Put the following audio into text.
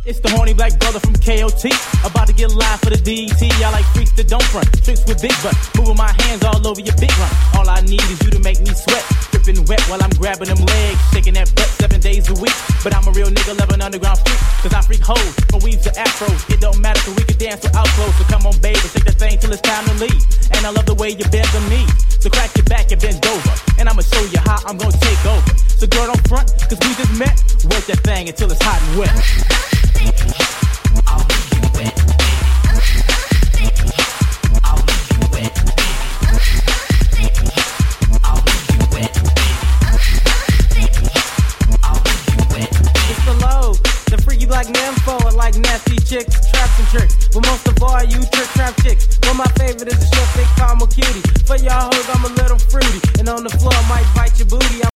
It's the horny black brother from KOT, about to get live for the DET. I like freaks that don't front, tricks with big butt, moving my hands all over your big run. All I need is you to make me sweat, dripping wet while I'm grabbing them legs, shaking that butt 7 days a week. But I'm a real nigga, love an underground freak, cause I freak hoes, from weaves to afros. It don't matter cause we can dance without clothes. So come on baby, shake that thing till it's time to leave. And I love the way you bend the knee, so crack your back and bend over, and I'ma show you how I'm gonna take over. So girl don't front, cause we just met, work that thing until it's hot and wet. I'll leave you wet. I'll leave you wet. I'll leave you wet. I'll leave you wet. It's the low, the freaky black nympho, I like nasty chicks, traps and tricks. But most of all, you trick trap chicks. But my favorite is the short, thick, caramel cutie. For y'all hoes, I'm a little fruity, and on the floor, I might bite your booty.